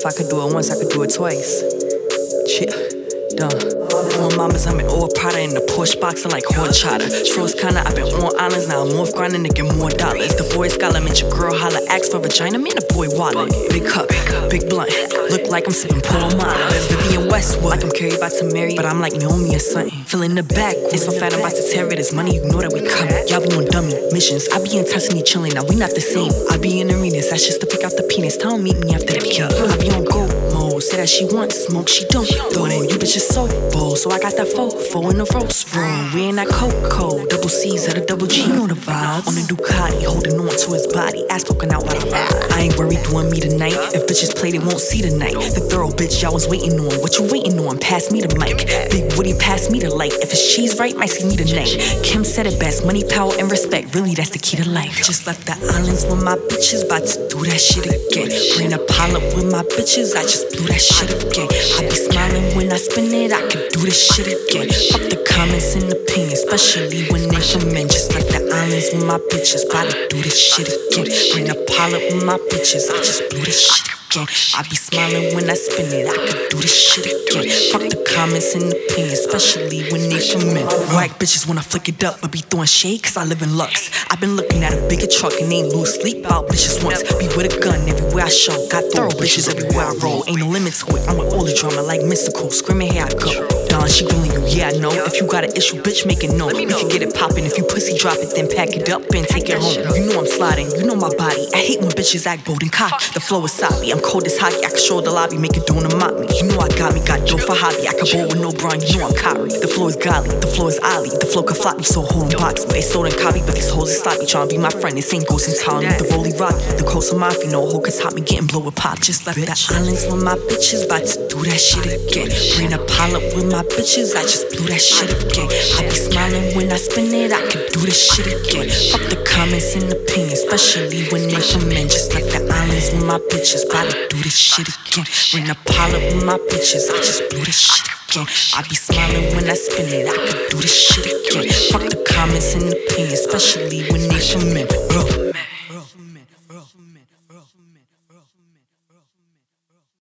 I could do it once, I could do it twice. Yeah, done. On mamas, I'm in all Prada in the Porsche boxing like horchata. Strauss kinda, I've been on islands, now I'm off grinding to get more dollars. The boy scholar, meant your girl holla, ask for vagina, man, the boy wallet. Big cup, big blunt, look like I'm sipping Paul Mala. Vivian Westwood, like I'm Carrie about to marry, but I'm like Naomi or something. Feeling the back, it's so fat I'm about to tear it. It's money, you know that we come. Y'all be on dummy missions, I be in Tuscany chilling, now we not the same. I be in arenas, that's just to pick out the penis. Tell 'em meet me after the key. I be on go mode, say that she wants smoke, she don't. Though you bitches so bold, so I got that fofo in the roast room. We in that Coco, double C's at a double G, you know the vibes. On the Ducati, holding on to his body, ass poking out while I ride. I ain't worried doing me tonight. If bitches play, they won't see tonight. The thorough bitch y'all was waiting on. What you waiting on? Pass me the mic. Big Woody, pass me the light. If it's cheese right, might see me tonight. Kim said it best, money, power, and respect. Really, that's the key to life. Just left the islands with my bitches, about to do that shit again. Ran a pile up with my bitches, I just blew that shit again. I be smiling when I spin it, I can do this shit again. Fuck the comments and opinions, especially when they from men. Just like the islands with my bitches, about to do this shit again. Ran a pile up with my bitches, I just blew this shit again. I be smiling when I spin it, I could do this shit again. Fuck the comments and opinions, especially when they from men. Whack bitches when I flick it up, but be throwing shade cause I live in Lux. I've been looking at a bigger truck and ain't lose sleep out bitches once. Be with a gun everywhere I show, got thorough bitches everywhere I roll. Ain't no limit to it, I'm with all the drama like Mystical. Screaming here I go. Dawn, she grilling you, yeah I know. If you got an issue, bitch, make it known. We can get it poppin', if you pussy drop it, then pack it up and take it home. You know I'm sliding, you know my body. I hate when bitches act bold and cocky. The flow is sloppy, I'm cold as hockey. I control the lobby, make it doing a mock me. You know I got me, got dope for hobby. I can bowl with no Brian, you know I'm Kyrie. The flow is golly, the flow is Ollie. The flow can flop me, so hold and box me. They sold and copy, but these hoes is sloppy. Tryna be my friend, this ain't ghost in town. The rolly rocky, the coast of mafia. No hoe can top me, getting blow with pop. Just like the islands with my bitches, about to do that shit again. Ran a pile up with my bitches, I just blew that shit again. I be smiling when I spin it, I can do this shit again. Fuck the comments and opinions, especially when they from men. Just like the islands with my bitches, about to do this shit again. Ran a pile up with my bitches, I just blew this shit again. I be smiling when I spin it, I can do this shit again. Fuck the comments and opinions, especially when they from men.